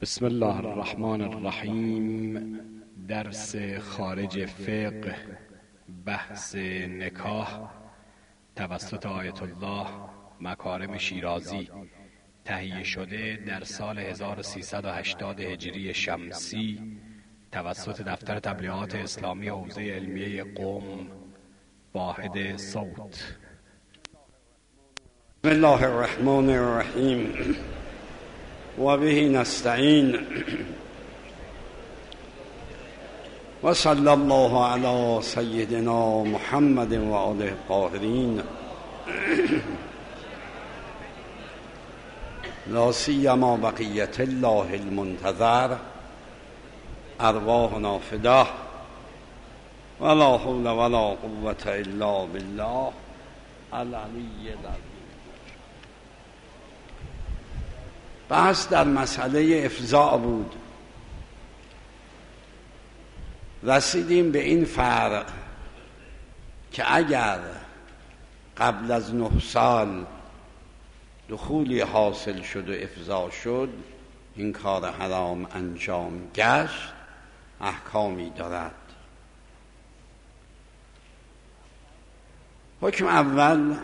بسم الله الرحمن الرحیم. درس خارج فقه، بحث نکاح توسط آیت الله مکارم شیرازی، تهیه شده در سال 1380 هجری شمسی توسط دفتر تبلیغات اسلامی حوزه علمیه قم، واحد صوت. بسم الله الرحمن الرحیم و به نستعین و صلی الله علی سیدنا محمد و آله الطاهرین لا سیما بقیت الله المنتظر ارواحنا فداه ولا حول ولا قوة الا بالله العلی العظیم. بحث در مسئله افضاء بود. رسیدیم به این فرق که اگر قبل از 9 سال دخولی حاصل شد و افضاء شد، این کار حرام انجام گشت، احکامی دارد. حکم اول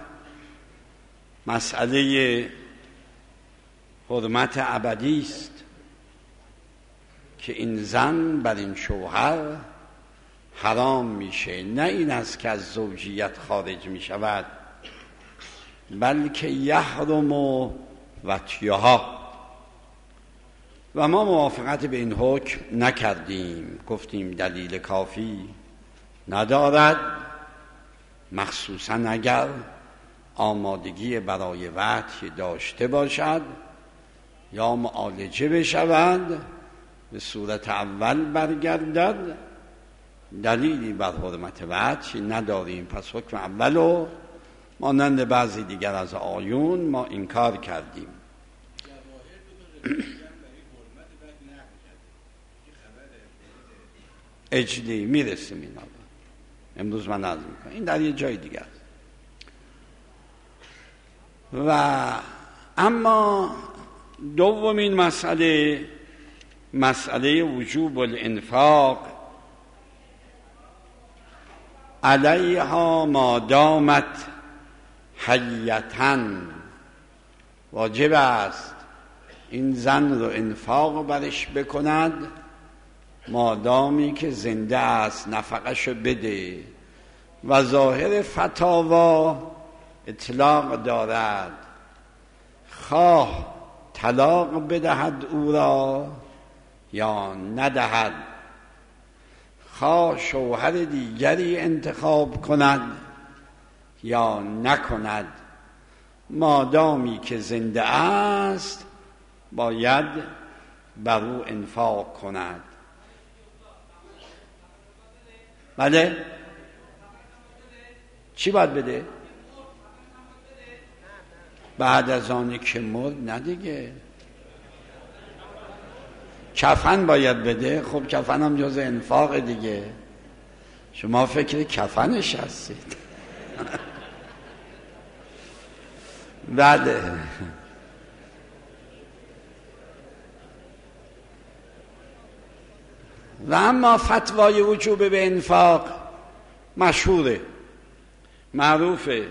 مسئله حرمت ابدی است که این زن بر این شوهر حرام میشه. نه این است که از زوجیت خارج میشود، بلکه یحرم وطیها. و ما موافقت به این حکم نکردیم، گفتیم دلیل کافی ندارد، مخصوصا اگر آمادگی برای وطی داشته باشد یا معالجه بشود، به صورت اول برگردد. دلیلی بر حرمت وطی نداریم، پس حکم اولو مانند بعضی دیگر از آیون ما انکار کردیم. اجلی میرسیم اینا، امروز من عرض میکنم، این در یه جای دیگر. و اما دومین مسئله وجوب الانفاق علیها ما دامت حیةً. واجب است این زن رو انفاق برش بکند مادامی که زنده است، نفقشو بده. و ظاهر فتاوا اطلاق دارد، خواه طلاق بدهد او را یا ندهد، خواه شوهر دیگری انتخاب کند یا نکند، مادامی که زنده است باید بر او انفاق کند. بله؟ چی باید بده؟ بعد از آنی که مرد ندیگه. کفن باید بده. خب کفن هم جز انفاق دیگه. شما فکر کفنش هستید. بله. و اما فتوای وجوب به انفاق مشهوره، معروفه.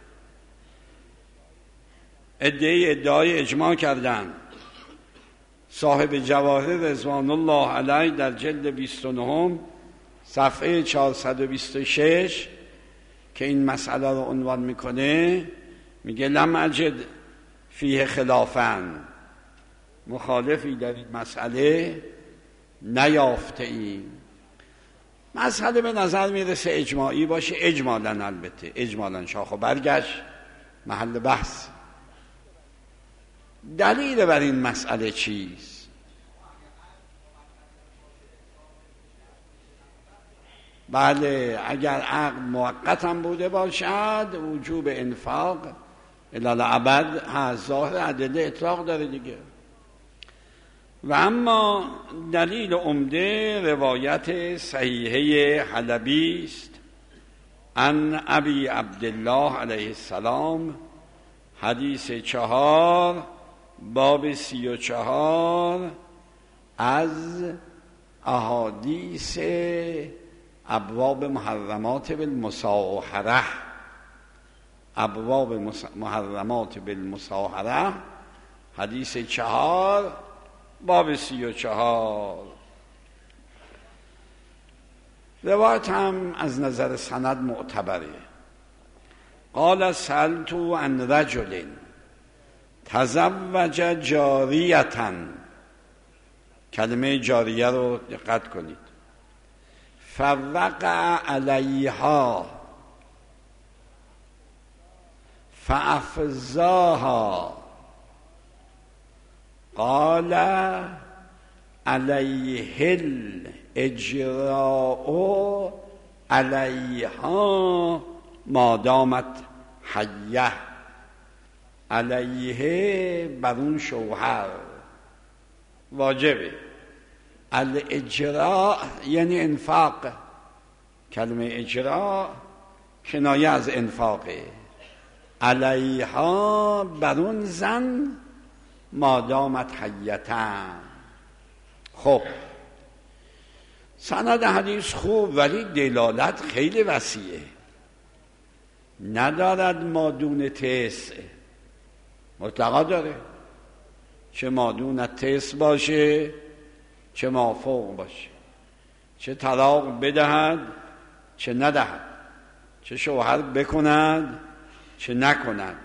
ادعای اجماع کردن. صاحب جواهر رضوان الله علیه در جلد 29 صفحه 426 که این مسئله رو عنوان میکنه، میگه لم اجد فیه خلافاً، مخالفی در این مسئله نیافته ایم. مسئله به نظر میرسه اجماعی باشه، اجمالاً، البته اجمالاً شاخ و برگش محل بحث. دلیل بر این مسئله چیست؟ بله، اگر عقد موقت هم بوده باشد وجوب انفاق الالعبد هست. ظاهر ادله اطلاق داره دیگه. و اما دلیل عمده روایت صحیحه حلبی است عن ابی عبدالله علیه السلام، حدیث 4 باب 34 از احادیث ابواب محرمات بالمصاهره، ابواب محرمات بالمصاهره، حدیث 4 باب 34. روایت هم از نظر سند معتبره. قال سألت عن رجل تزوج جاریتا، کلمه جاریه رو دقت کنید، فوقع علیها فافزاها، قال علیه الاجراء علیها ما دامت حیه، علیه بر اون شوهر واجبه. الاجراء یعنی انفاق، کلمه اجراء کنایه از انفاقه. علیها بر اون زن ما دامت حیتن. خب سند حدیث خوب، ولی دلالت خیلی وسیعه، ندارد مادون تسع، مطلقا داره، چه مادون تسع باشه چه مافوق باشه، چه طلاق بدهد چه ندهد، چه شوهر بکند چه نکند.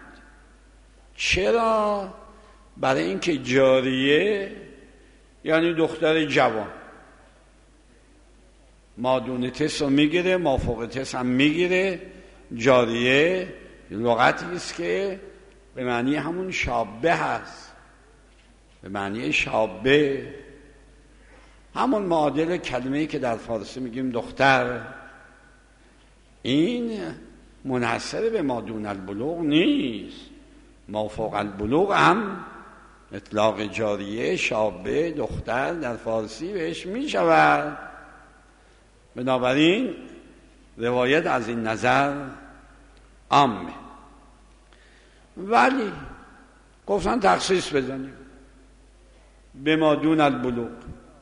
چرا؟ برای اینکه جاریه یعنی دختر جوان مادون تس رو میگیره، مافوق تس هم میگیره. جاریه لغتی است که به معنی همون شابه هست، به معنی شابه، همون معادل کلمه‌ای که در فارسی میگیم دختر. این منحصر به مادون البلوغ نیست، مافوق البلوغ هم اطلاق جاریه، شابه، دختر در فارسی بهش میشود. بنابراین روایت از این نظر عامه، ولی گفتن تخصیص بزنیم به مادون البلوغ.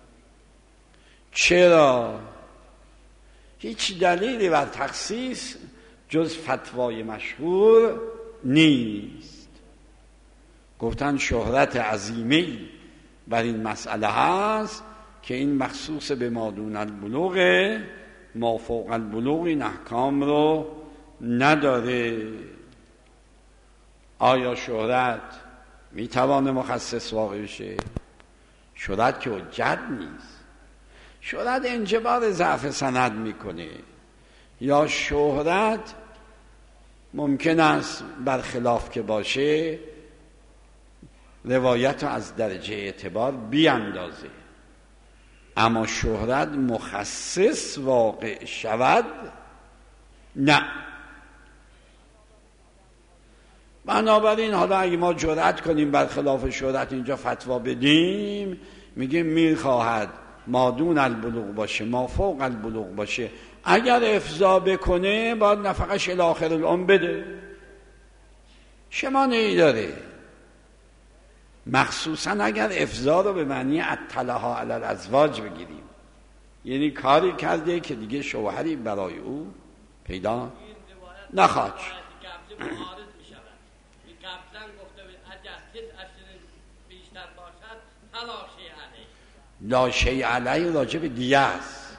چرا؟ هیچ دلیلی بر تخصیص جز فتوای مشهور نیست. گفتن شهرت عظیمی بر این مسئله هست که این مخصوص به مادون البلوغ، مافوق البلوغ این احکام رو نداره. آیا شهرت میتوانه مخصص واقع بشه؟ شهرت که حجت نیست، شهرت انجبار ضعف سند میکنه، یا شهرت ممکن است برخلاف که باشه روایت رو از درجه اعتبار بیاندازه، اما شهرت مخصص واقع شود نه. بنابراین حالا اگه ما جرأت کنیم برخلاف شهرت اینجا فتوا بدیم، میگیم میخواهد مادون البلوغ باشه، مافوق البلوغ باشه، اگر افضا بکنه باید نفقش الی آخر العمر بده، شما داره. مخصوصا اگر افضا رو به معنی اطلعها علی الازواج بگیریم، یعنی کاری کرده که دیگه شوهری برای او پیدا نخواهد شد. لا شیء علیه راجع به دیه است،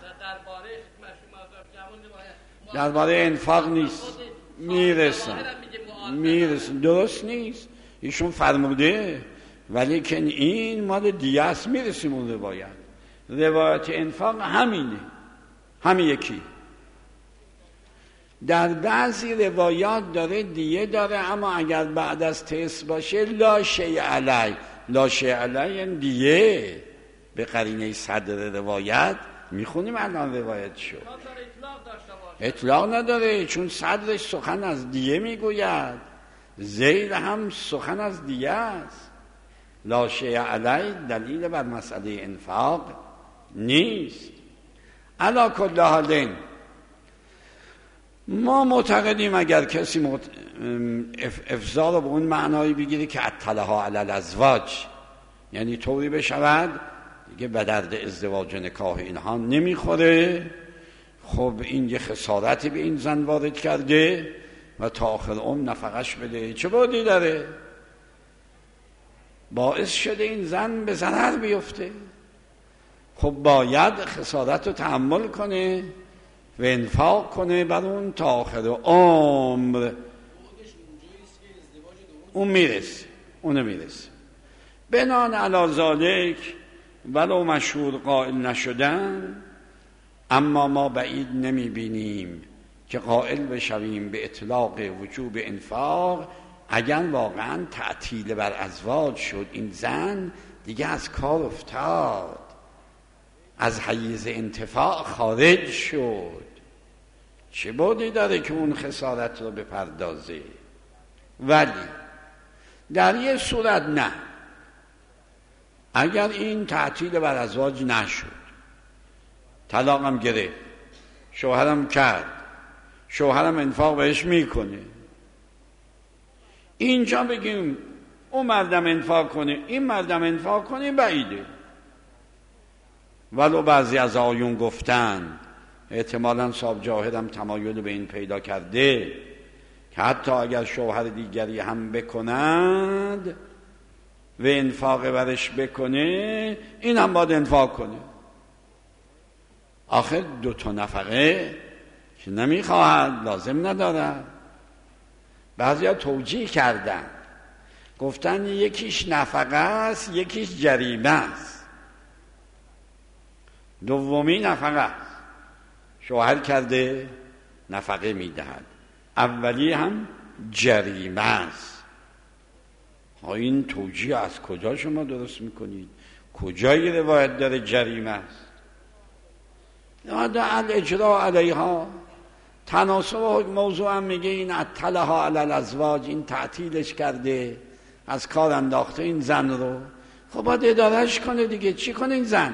درباره انفاق نیست. میرسن درست نیست، ایشون فرموده، ولی که این مال دیه است. میرسیم اون روایت انفاق همینه، همین یکی. در بعضی روایات داره دیه داره، اما اگر بعد از تس باشه لا شیء علیه. لا شیء علیه یعنی دیه. به قرینه صدر روایت میخونیم الان روایت شد، اطلاق نداره، چون صدرش سخن از دیه میگوید، زیر هم سخن از دیه است. لا شیء علیه دلیل بر مسئله انفاق نیست. علی کل حال ما معتقدیم اگر کسی افضا رو به اون معنایی بگیره که اطلعها علی الازواج، یعنی طوری بشود دیگه به درد ازدواج و نکاح اینها نمیخوره. خب این یه خسارتی به این زن وارد کرده و تا آخر عمر نفقش بده. چه بودی داره؟ باعث شده این زن به ضرر بیفته. خب باید خسارت رو تحمل کنه و انفاق کنه بر اون تا آخر عمر. اون میرسه. بنان علی ذالک ولو مشهور قائل نشدن، اما ما بعید نمی بینیم که قائل بشویم به اطلاق وجوب انفاق اگر واقعا تعطیل بر ازواج شد. این زن دیگه از کار افتاد، از حیز انتفاع خارج شد. چه بودی داره که اون خسارت رو بپردازه؟ ولی در یه صورت نه، اگر این تعطیل بر ازواج نشد، طلاقم گرفت، شوهرم کرد، شوهرم انفاق بهش میکنه، اینجا بگیم اون مردم انفاق کنه این مردم انفاق کنه، بعیده. ولو بعضی از آیون گفتن، احتمالاً صاحب جاهدم تمایل به این پیدا کرده که حتی اگر شوهر دیگری هم بکند و انفاق برش بکنه، این هم باید انفاق کنه. آخر 2 نفقه که نمیخواهد، لازم ندارد. بعضی ها توجیه کردن، گفتن یکیش نفقه است، یکیش جریمه است. دومی نفقه است، شوهر کرده نفقه میدهد. اولی هم جریمه است. این توجیه از کجا شما درست میکنید؟ کجای روایت داره جریمه است؟ الاجراء علیها، تناسب موضوع هم میگه این اطلها علی الازواج، این تعطیلش کرده، از کار انداخته این زن رو. خب باید ادارهش کنه دیگه. چی کنه این زن؟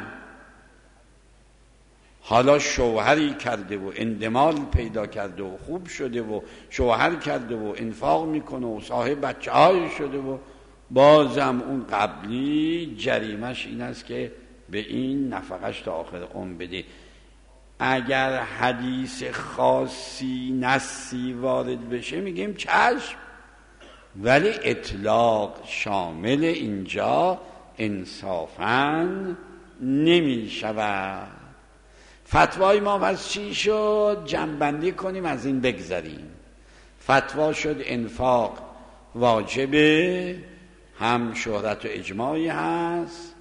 حالا شوهری کرده و اندمال پیدا کرده و خوب شده و شوهر کرده و انفاق میکنه و صاحب بچه های شده و بازم اون قبلی جریمش این است که به این نفقش تا آخر عمر بده. اگر حدیث خاصی نصی وارد بشه میگیم چشم، ولی اطلاق شامل اینجا انصافاً نمی شود. فتوای ما پس چی شد؟ جمع‌بندی کنیم، از این بگذریم. فتوا شد انفاق واجبه، هم شهرت و اجماعی هست،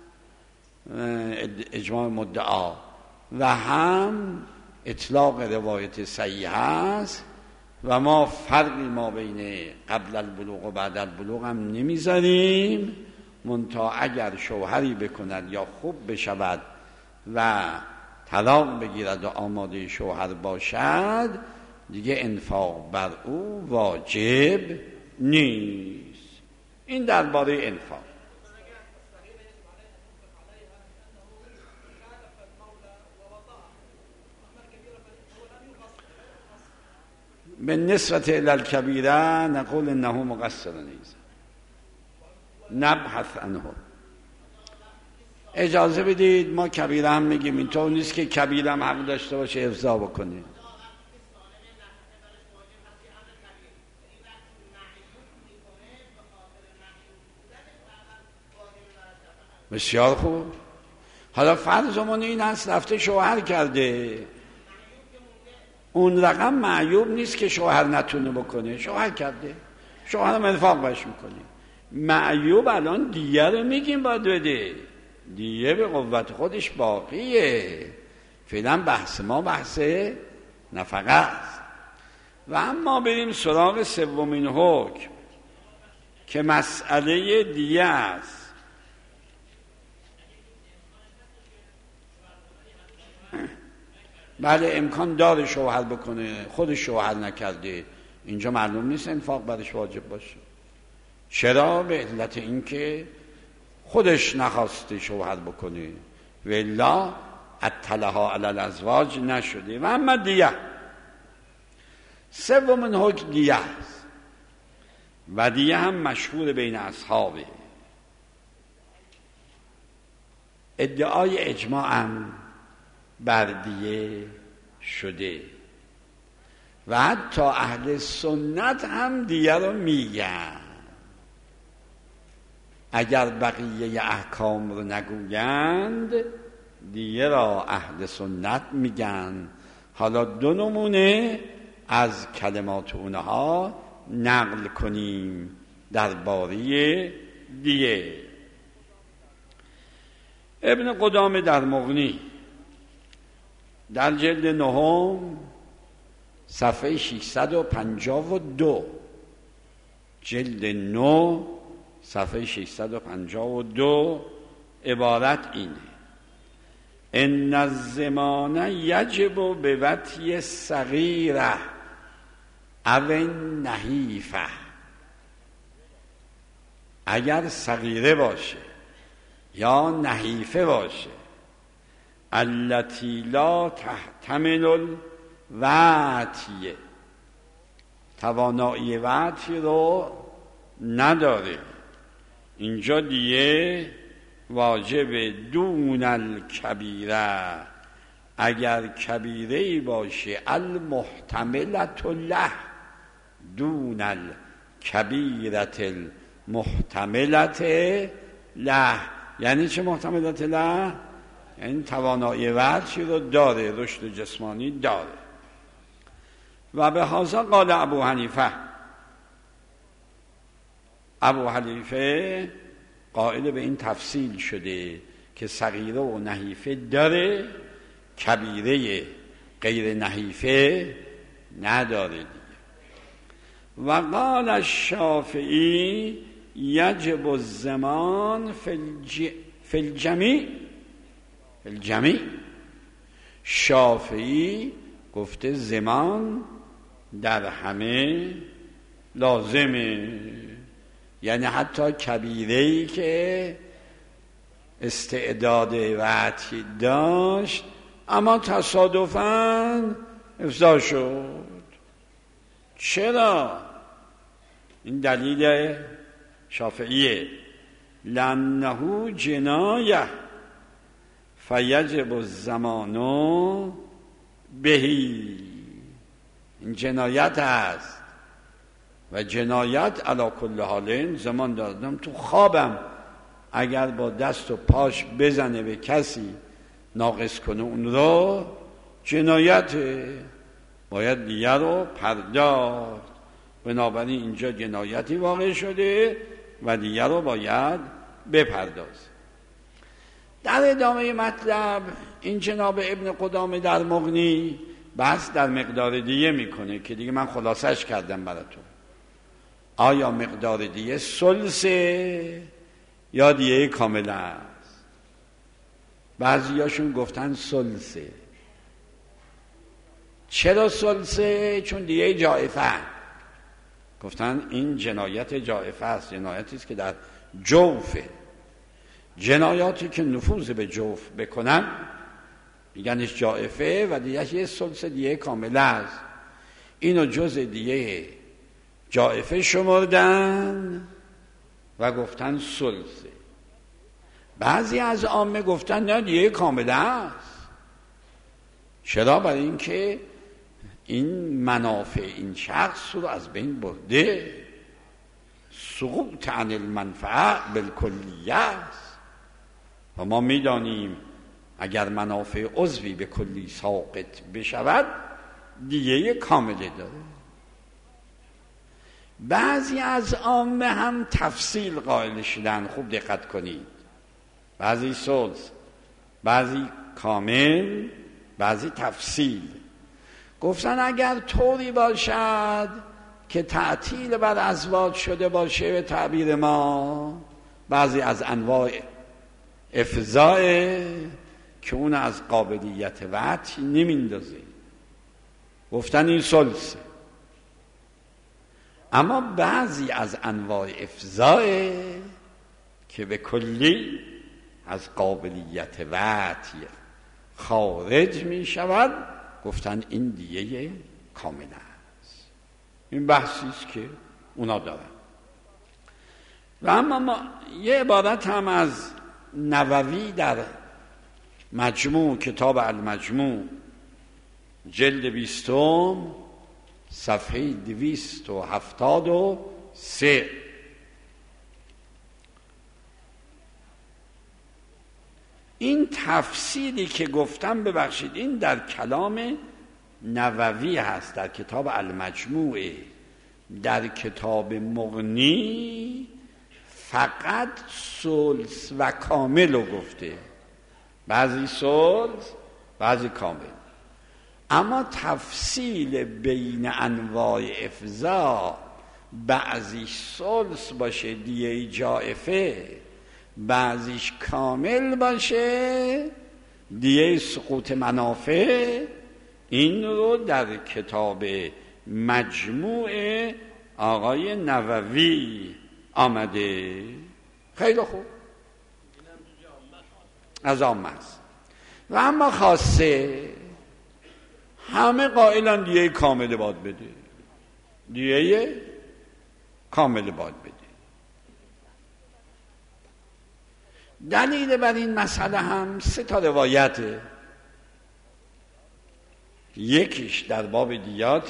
اجماع مدعا، و هم اطلاق روایت صحیح هست، و ما فرقی ما بین قبل البلوغ و بعد البلوغ هم نمیذاریم. منتها اگر شوهری بکند یا خوب بشود و طلاق بگیرد و آماده شوهر باشد، دیگه انفاق بر او واجب نیست. این درباره انفاق. بالنسبة إلى الكبيرة نقول إنه مقصر نیز، نبحث عنه. اجازه بدید ما کبیره هم میگیم، اینطور نیست که کبیره هم حق داشته باشه افضا بکنه. بسیار خوب. حالا فرضمون این هست رفته شوهر کرده، اون رقم معیوب نیست که شوهر نتونه بکنه، شوهر کرده، شوهرم انفاق باش میکنه. معیوب الان دیگه رو میگیم باید بده، دیگه به قوت خودش باقیه. فعلا بحث ما بحث نفقه است. و اما بریم سراغ سومین حکم که مسئله دیه است. بله امکان داره شوهر بکنه، خودش شوهر نکرده، اینجا معلوم نیست انفاق برش واجب باشه. چرا؟ به علت اینکه خودش نخواسته شوهر بکنه، والا اطلها علی الازواج نشده. و اما دیه، سومین حکم دیه است و دیه هم مشهور بین اصحابه. ادعای اجماع هم بر دیه شده و حتی اهل سنت هم دیه رو میگن. اگر بقیه احکام رو نگویند دیه را اهل سنت میگن. حالا 2 نمونه از کلمات اونها نقل کنیم درباره دیه. ابن قدامه در مغنی در جلد 9 صفحه 652، جلد 9 صفحه 652 عبارت اینه: ان الزمان یجب بوطی صغیره او نحیفه. اگر صغیره باشه یا نحیفه باشه، التی لا تحتمل الوطی، توانایی وطی رو نداره، اینجا دیگه واجب دون الکبیره. اگر کبیره باشه المحتملت له، دون الکبیرت المحتملت له. یعنی چه محتملت له؟ یعنی توانایی وطی رو داره، رشد جسمانی داره. و به هذا قال ابو حنیفه، ابو حنیفه قائل به این تفصیل شده که صغیره و نحیفه داره، کبیره غیر نحیفه نداره دیگه. و قال الشافعی یجب الزمان فی الجمیع. شافعی گفته زمان در همه لازمه، یعنی حتی کبیره‌ای که استعداد وطی داشت اما تصادفاً افضا شد. چرا؟ این دلیل شافعیه: لأنه جنایه فیجب الزمان بهی. این جنایت است و جنایت علی کل حال زمان دادم تو خوابم اگر با دست و پاش بزنه به کسی ناقص کنه اون رو، جنایته، باید دیگه رو پرداخت. بنابراین اینجا جنایتی واقع شده و دیگه رو باید بپردازه. در ادامه مطلب این جناب ابن قدامه در مغنی بحث در مقدار دیه میکنه که دیگه من خلاصش کردم براتون. آیا مقدار دیه ثلثه یا دیه کامل است؟ بعضیاشون گفتن ثلثه. چرا ثلثه؟ چون دیه جائفه، گفتن این جنایت جائفه است، جنایتی است که در جوفه. جنایاتی که نفوذ به جوف بکنن میگنش جائفه و دیگه یه ثلث دیه کامل است. اینو جز دیه جائفه شمردن و گفتن ثلثه. بعضی از عامه گفتن نه دیه کامل است. چرا؟ برای اینکه این منافع این شخص رو از بین برده، سقوط عن المنفعه بالکلیه است و ما میدانیم اگر منافع عضوی به کلی ساقط بشود دیگه کامله داره. بعضی از عامه هم تفصیل قائل شدن، خوب دقت کنید، بعضی ثلث، بعضی کامل، بعضی تفصیل. گفتن اگر طوری باشد که تعطیل بر ازواج شده باشه به تعبیر ما، بعضی از انواع افضاء که اون از قابلیت وطی نمیندازه، گفتن این ثلثه. اما بعضی از انواع افضاء که به کلی از قابلیت وطی خارج می شود، گفتن این دیگه کامل است. این بحثی است که اونا دارن. و اما یه عبارت هم از نووی در مجموع، کتاب المجموع، جلد 20، صفحه 273. این تفسیری که گفتم، ببخشید، این در کلام نووی هست، در کتاب المجموع. در کتاب مغنی فقط ثلث و کامل رو گفته، بعضی ثلث بعضی کامل. اما تفصیل بین انواع افضاء، بعضیش ثلث باشه دیه جائفه، بعضیش کامل باشه دیه سقوط منافع، این رو در کتاب مجموع آقای نووی آمده. خیلی خوب، از عامه است. و اما خاصه همه قائلن دیه کامل باید بده، دیه کامل باید بده. دلیل بر این مسئله هم 3 روایته. یکیش در باب دیات،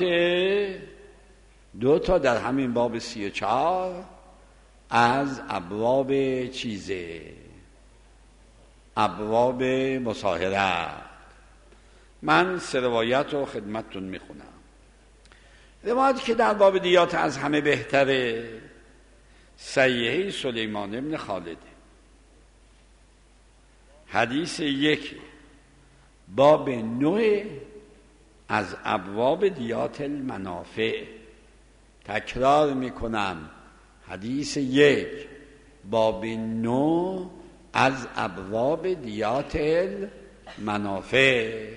2 در همین باب 34 از ابواب ابواب مصاهره. من 3 روایت رو خدمتتون میخونم. روایت که در باب دیات از همه بهتره، صحیحه سلیمان ابن خالده، حدیث 1 باب 9 از ابواب دیات المنافع. تکرار میکنم، حدیث 1 باب 9 از ابواب دیات المنافع.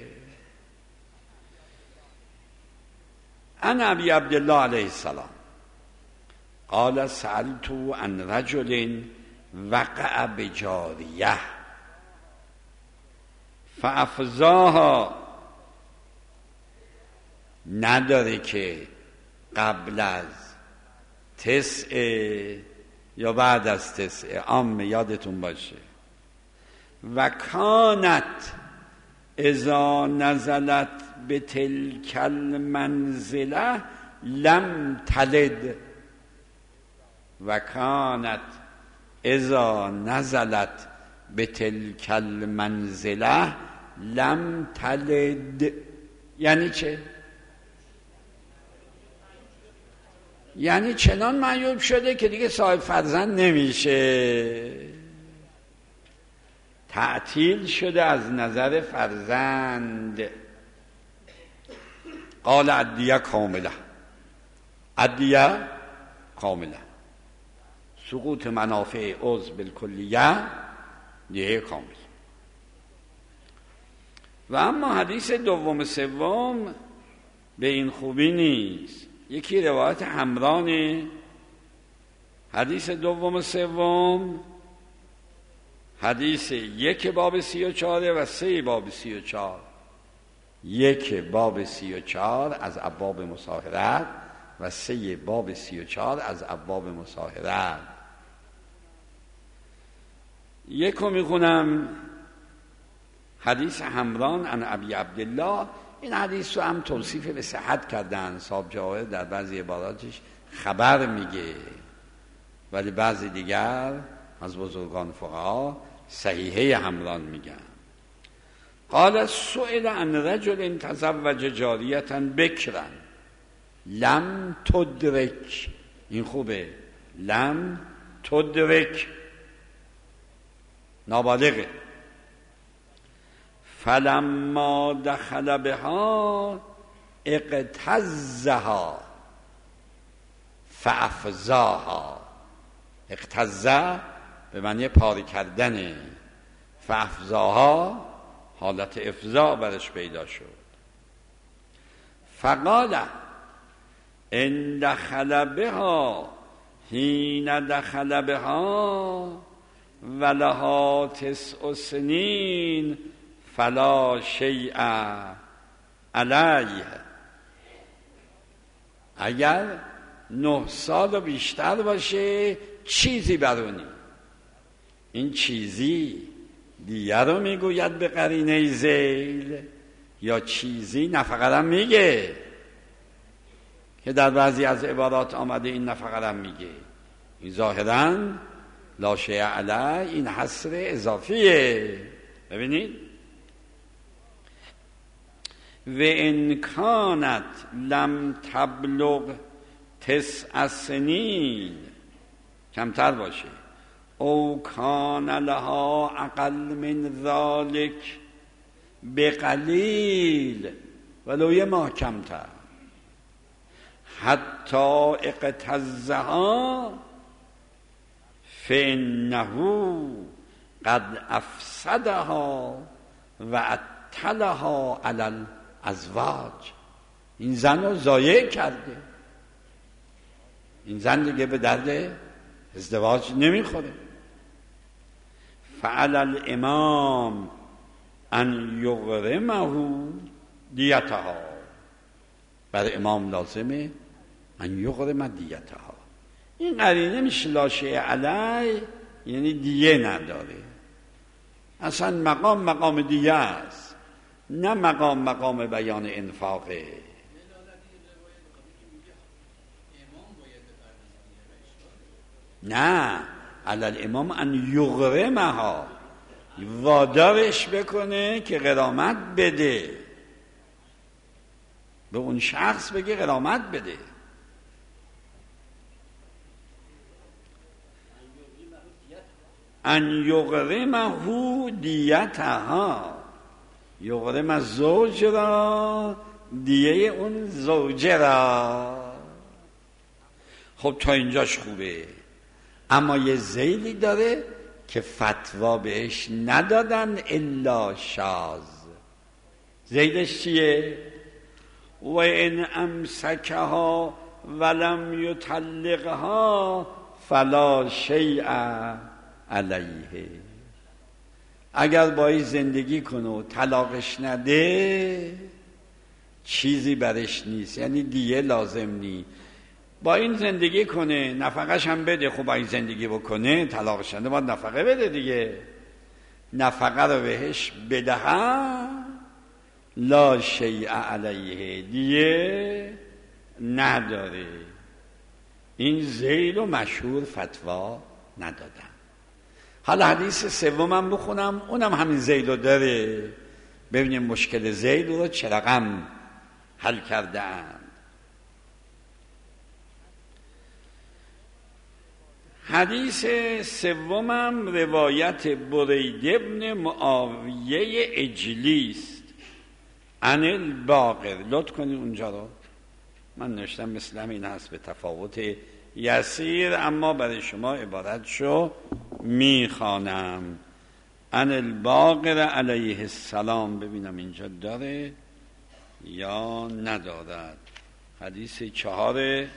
عن ابی عبدالله علیه السلام قال سألت عن رجل وقع بجاریه فافضاها. نداره که قبل از 9 یا بعد از 9، عام یادتون باشه. و کانت اذا نزلت به تلک المنزله لم تلد. و کانت اذا نزلت به تلک المنزله لم تلد. یعنی چه؟ یعنی چنان معیوب شده که دیگه صاحب فرزند نمیشه، تعطیل شده از نظر فرزند. قال الدیه کامله، الدیه کامله، سقوط منافع عضو بالکلیه، دیه کامل. و اما حدیث 2 3 به این خوبی نیست. یکی روایت حمرانه، حدیث 2 3 حدیث 1 باب 34 و 3 باب 34. 1 باب 34 از ابواب مصاهرت و 3 باب 34 از ابواب مصاهرت. 1 رو میخونم، حدیث حمران عن ابی عبدالله. این حدیث رو هم توصیف به صحت کردن. صاحب جواهر در بعضی عباراتش خبر میگه، ولی بعضی دیگر از بزرگان فقها صحیحه حمران میگن. قال سئل عن رجل تزوج جاریه بکرا لم تدرک. این خوبه، لم تدرک، نابالغه. فلما دخل بها اقتزها فافزاها. اقتزه به معنی پاره کردنه، فافزاها حالت افزا برش پیدا شد. فقال ان دخل بها حین دخل بها ولها 9 سنین فلا شیء علیه. اگر 9 سال و بیشتر باشه چیزی برونی. این چیزی دیه رو میگوید به قرینه ذیل یا چیزی نفقه میگه که در بعضی از عبارات آمده این نفقه میگه. این ظاهراً لا شیء علیه، این حصر اضافیه. ببینید و ان کانت لم تبلغ 9 سنین، کمتر باشه، او کان لها اقل من ذلک بقلیل، ولو یه ماه کمتر، حتی اقتزها فانه قد افسدها و اتلها علی الازواج. این زن رو ضایع کرده، این زن دیگه به درد ازدواج نمیخوره. فعلی الامام ان یغرمه دیتها، برای امام لازمه ان یغرم دیتها. این قرینه میشه لا شیء علیه، یعنی دیه نداره، اصلا مقام دیه است، نه مقام بیان انفاقه. نه، علی الامام ان یغرمها، وادارش بکنه که غرامت بده، به اون شخص بگه غرامت بده. ان یغرمه دیتها، یغرم الزوج را، دیه اون زوجه را. خب تا اینجاش خوبه، اما یه ذیلی داره که فتوا بهش ندادن الا شاذ. ذیلش چیه؟ و ان امسکها ولم یطلقها فلا شیء علیه. اگر با این زندگی کنه و طلاقش نده چیزی برش نیست، یعنی دیه لازم نی. با این زندگی کنه، نفقش هم بده. خب با این زندگی بکنه، طلاقش نده، باید نفقه بده دیگه. نفقه رو بهش بدهن لا شیء علیه، دیه نداره. این ذیل و مشهور فتوا ندادن. حالا حدیث سومم بخونم، اونم همین ذیل رو داره. ببینیم مشکل ذیل رو چه رقم حل کردن. حدیث سومم روایت برید ابن معاویه اجلی است عن الباقر. لطف کنید اونجا رو، من نوشتم مثل همین هست به تفاوت یسیر، اما برای شما عبارتشو میخوانم. عن الباقر علیه السلام. ببینم اینجا داره یا ندارد. حدیث 4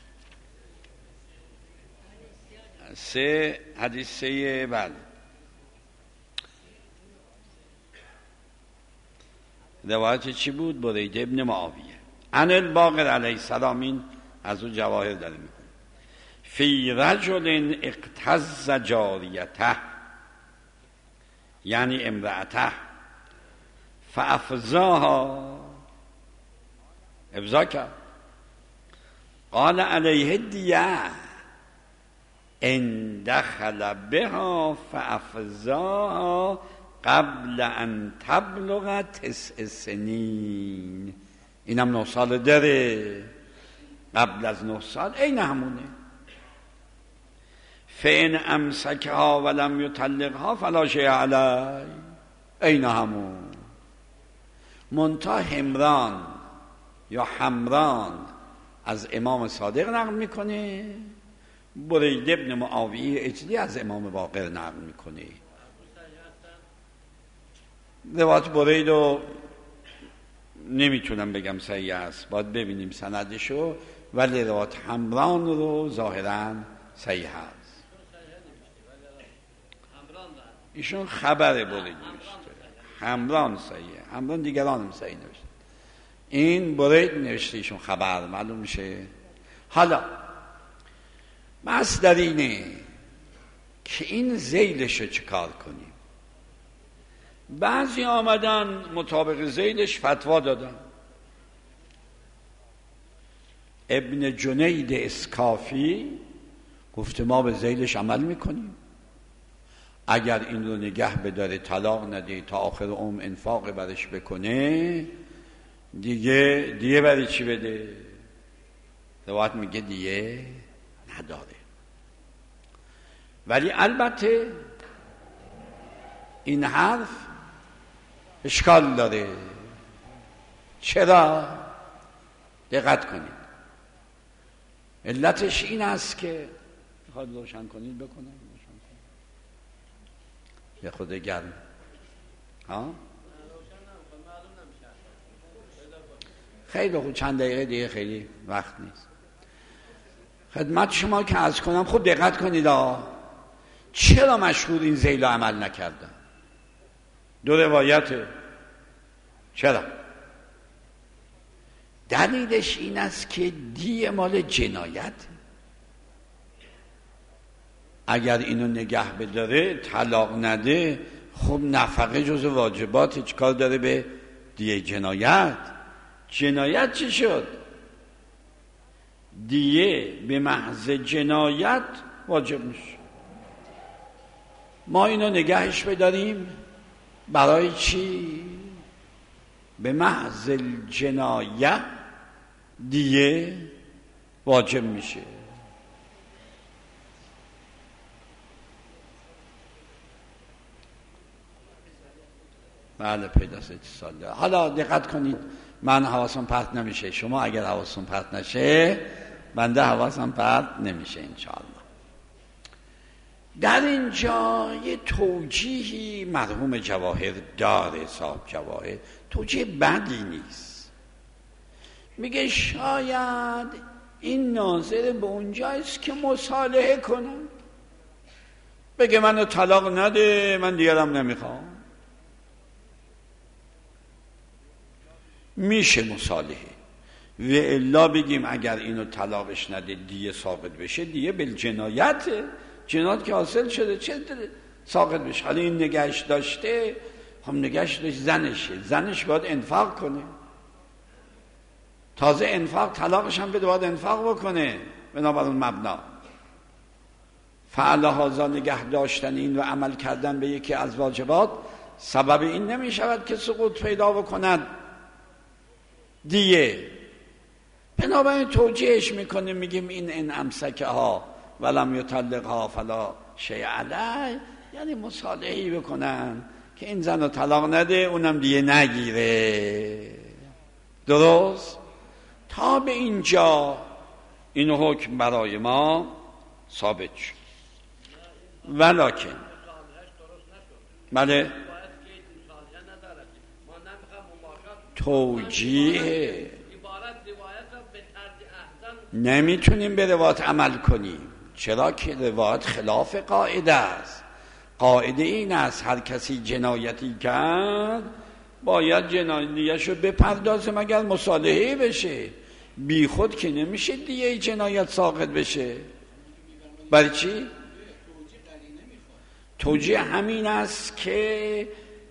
3 حدیث 3 بله. روایت چی بود؟ برید ابن معاویه عن الباقر علیه السلام. این از اون جواهر داره میکنه. فی رجل اقتز جاریته، یعنی امرأته، فافزاها، افزا کرد. قال علیه دیه ان دخل بها فافزاها قبل ان تبلغ 9 سنین. اینم 9 سال داره، قبل از 9 سال این همونه. فان امسکها ولم یطلقها فلا شیء علیه، این همون. منتها همران یا حمران از امام صادق نقل میکنه، برید ابن معاویه اجلی از امام باقر نقل میکنه. روایت برید رو نمیتونم بگم صحیح است، باید ببینیم سندشو، ولی روایت حمران رو ظاهرا صحیح است. ایشون خبر برید نوشته، حمران صحیحه، حمران دیگران هم صحیح نوشته، این برید نوشته ایشون خبر، معلوم میشه. حالا بس در اینه که این ذیلش رو چه کار کنیم. بعضی آمدن مطابق ذیلش فتوا دادن. ابن جنید اسکافی گفته ما به ذیلش عمل میکنیم، اگر این رو نگه بداره طلاق نده تا آخر عمر انفاق برش بکنه دیگه برای چی بده؟ روایت میگه دیگه نداره. ولی البته این حرف اشکال داره. چرا؟ دقت کنید. علتش این است که میخواد روشن کنید بکنم یه خود گرم خیلی خوب، چند دقیقه دیگه، خیلی وقت نیست. خدمت شما که عرض کنم خوب دقت کنید چرا مشهور این ذیل عمل نکردن؟ دو روایته. چرا؟ دلیلش این است که دیه مال جنایت، اگر اینو نگه بداره طلاق نده، خب نفقه جز واجبات، چیکار داره به دیه جنایت؟ جنایت چی شد؟ دیه به محض جنایت واجب میشه. ما اینو نگهش بداریم برای چی؟ به محض جنایت دیه واجب میشه. بله پیداست اتصال داره. حالا دقت کنید، من حواسم پرت نمیشه، شما اگر حواسم پرت نشه بنده حواسم پرت نمیشه انشاءالله. در اینجا یه توجیهی مرحوم جواهر داره، صاحب جواهر، توجیه بدی نیست. میگه شاید این ناظر به اونجایست که مصالحه کنم، بگه منو طلاق نده، من دیگرم نمیخوام. میشه مصالحه، و الا بگیم اگر اینو طلاقش نده دیه ساقط بشه، دیه بالجنایت، جنایت که حاصل شده چه ساقط بشه. حالا این نگهش داشته، هم نگهش داشت زنشه، زنش باید انفاق کنه، تازه انفاق طلاقش هم بده، باید انفاق بکنه بنابر اون مبنا. فعل هذا نگه داشتن این و عمل کردن به یکی از واجبات سبب این نمی شود که سقوط پیدا بکند دیه. بنابراین توجیهش میکنه، میگیم این ان امسکها ولم یطلقها فلا شیء علیه، یعنی مصالحه‌ای بکنن که این زن رو طلاق نده، اونم دیگه نگیره. درست؟ تا به اینجا این حکم برای ما ثابت شد. ولکن بله توجیه نمیتونیم به روایت عمل کنیم. چرا که روایت خلاف قاعده است. قاعده این است هر کسی جنایتی کرد باید جنایتیشو بپردازه مگر مصالحه بشه. بی خود که نمیشه دیگه جنایت ساقط بشه. برای چی؟ توجیه همین است که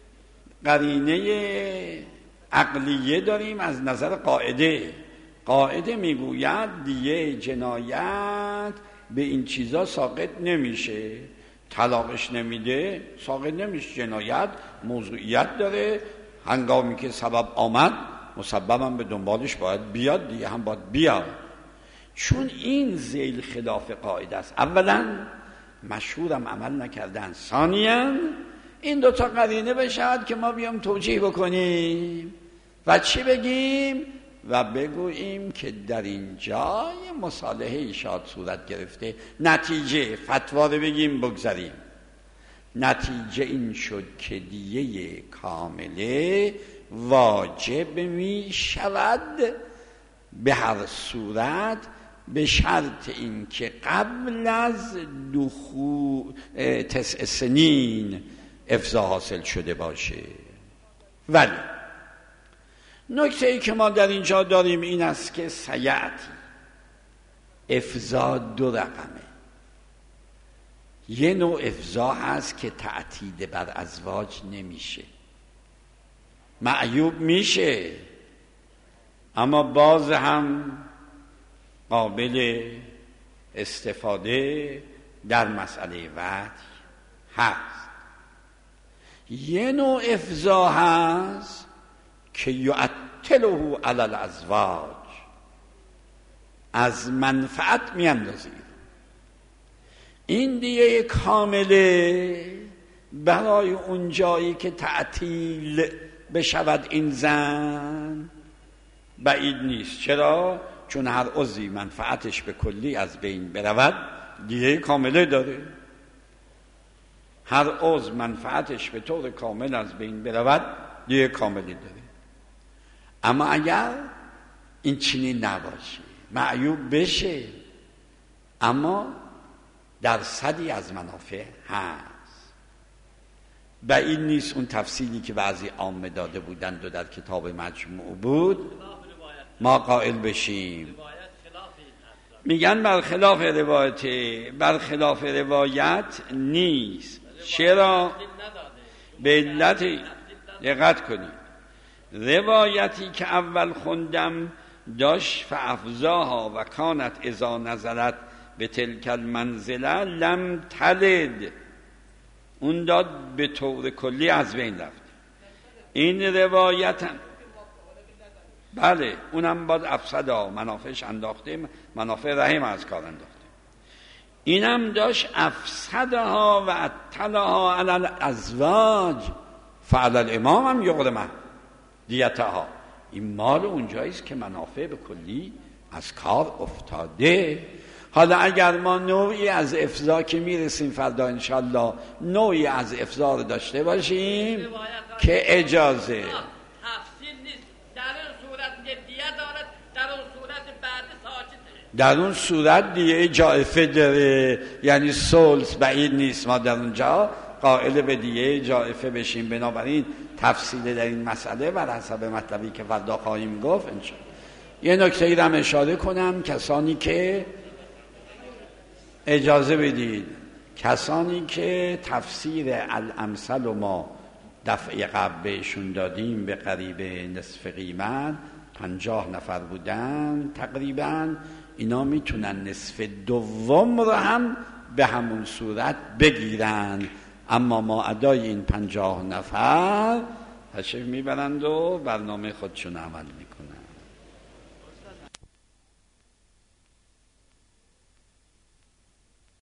قرینه عقلیه داریم از نظر قاعده. قاعده میگوید دیگه جنایت به این چیزا ساقط نمیشه، طلاقش نمیده ساقط نمیشه. جنایت موضوعیت داره، هنگامی که سبب آمد مسببم به دنبالش باید بیاد، دیگه هم باید بیاد. چون این ذیل خلاف قاعده است، اولا مشهورم عمل نکردن، ثانیاً این دوتا قرینه بشود که ما بیام توجیه بکنیم و چی بگیم و بگوییم که در اینجا یه مصالحه ایشاد صورت گرفته. نتیجه فتوا رو بگیم بگذاریم. نتیجه این شد که دیه کامله واجب می شود به هر صورت، به شرط این که قبل از دخول 9 سنین افضا حاصل شده باشه. ولی نکته ای که ما در اینجا داریم این است که سیعتی افضا 2 رقمه. یه نوع افضا هست که تعتید بر ازواج نمیشه، معیوب میشه، اما باز هم قابل استفاده در مسئله وحی هست. یه نوع افضا هست که یعطله علی الازواج، از منفعت میاندازی. این دیگه کامله برای اون جایی که تعطیل بشود این زن بعید نیست. چرا؟ چون هر عضوی منفعتش به کلی از بین برود دیگه کامله داره. هر عضو منفعتش به طور کامل از بین برود دیگه کامله داره. اما اگر این چنین نباشه، معیوب بشه، اما درصدی از منافع هست، بعید نیست اون تفصیلی که بعضی عامه داده بودند و در کتاب مجموع بود ما قائل بشیم. میگن برخلاف روایت نیست. چرا؟ به علت، دقت کنید، روایتی که اول خوندم داشت فافزاها و کانت اذا نزلت به تلک المنزله لم تلد، اون داد به طور کلی از بین رفت. این روایت هم بله اونم باید افسدها، منافعش انداخته، منافع رحم از کار انداخته. اینم داشت افسدها و اطلها علی الازواج فعل الامام هم یغرمه دیتها. این مال اونجاییست که منافع به کلی از کار افتاده. حالا اگر ما نوعی از افضا که میرسیم فردا انشالله نوعی از افضا رو داشته باشیم که اجازه در اون صورت دیگه جائفه داره، یعنی سلس بعید نیست ما در اونجا قائل به دیگه جائفه بشیم. بنابراین تفصیل در این مسئله بر حسب مطلبی که فردا خواهیم گفت انشاءالله. یه نکته ای هم اشاره کنم، کسانی که اجازه بدید، کسانی که تفسیر الامثل و ما دفعه قبل بهشون دادیم به قریب نصف قیمت 50 نفر بودن تقریبا، اینا میتونن نصف دوم رو هم به همون صورت بگیرن، اما ما ادای این 50 نفر تشریف میبرند و برنامه خودشون عمل میکنن.